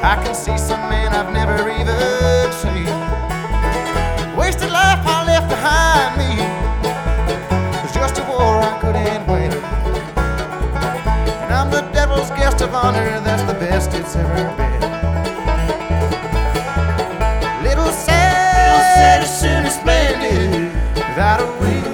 I can see some men I've never even seen. Wasted life I left behind me was just a war I couldn't win. And I'm the devil's guest of honor, that's the best it's ever been. Little sad, soon and splendid, without a wing.